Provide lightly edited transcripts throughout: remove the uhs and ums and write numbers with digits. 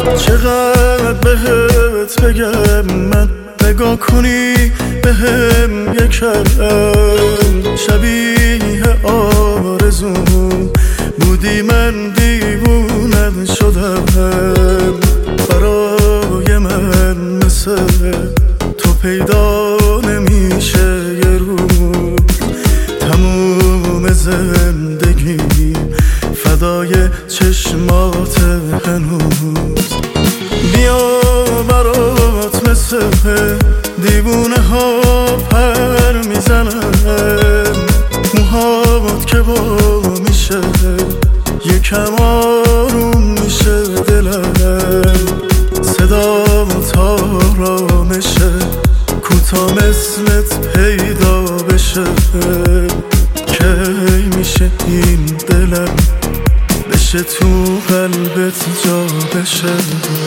چقدر بهت بگم من، نگاه کنی بهم یکم. شبیه آرزوم بودی، من دیوونت شدم. برای من مثل تو پیدا نمیشه یه روز. تموم زندگی فدای چشمات هنوز. بیا برات مثل دیوونه ها پر میزنم. موهات که با میشه یکم آروم میشه دلم. صدات آرامشه کوتا مثلت پیدا بشه. کی میشه این دلم بشه تو قلبت جا بشه.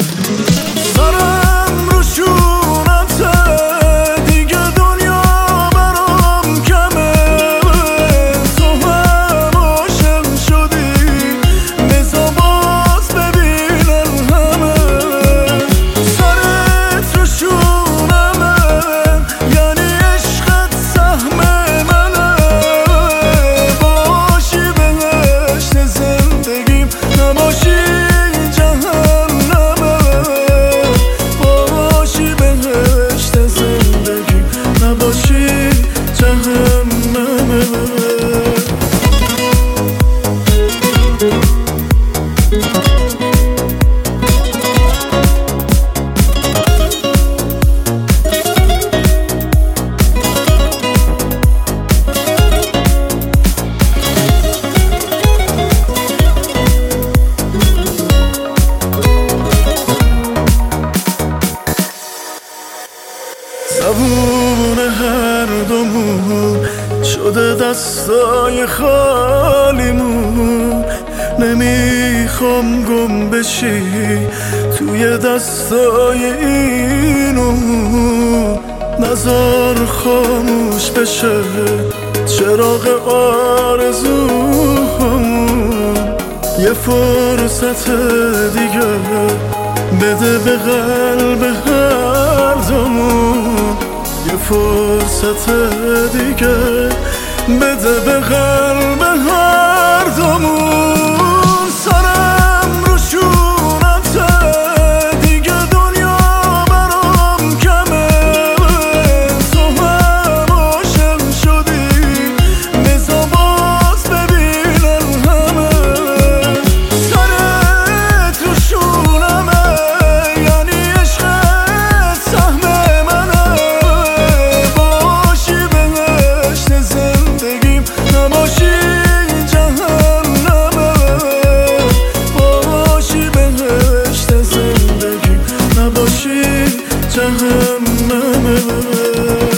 سرم رو شونته دیگه دنیا برام کمه. تو هم عاشق شدی بذار باز ببینم همه. سرت رو شونمه یعنی عشقت سهم منه. باشی بهشت زندگیم نباشی جهنمه. باشی بهشت زندگیم نباشی جهنمه. زبون هر دومون شده دستای خالیمون. نمیخوام گم بشی توی دستای اینو. نذار خاموش بشه چراغ آرزوهامون. یه فرصت دیگه بده به قلب هر دومون. یه فرصت دیگه بده به قلب هر دومون. سرم رو شونته دیگه دنیا برام کمه. تو هم عاشق شدی بذار باز ببینم همه. سرت رو شونمه یعنی عشقت سهم منه. باشی بهشت زندگیم نباشی جهنمه. باشی بهشت زندگیم نباشی جهنمه.